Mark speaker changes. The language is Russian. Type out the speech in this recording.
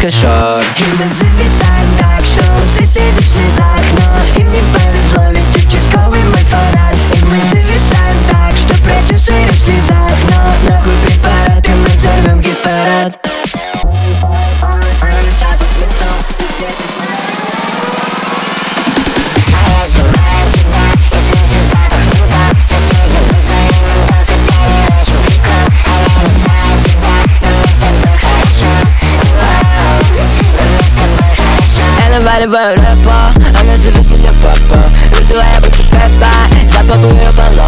Speaker 1: кошер.
Speaker 2: И мы зависаем так, что у соседей в слезах, но им не повезло, ведь участковый мой фанат. И мы зависаем так, что продюсеры в слезах, но нахуй препараты, мы взорвем хит-парад.
Speaker 1: Наваливаю рэпа, она зовет меня папа. Вызывая будто Пеппа, за папу ее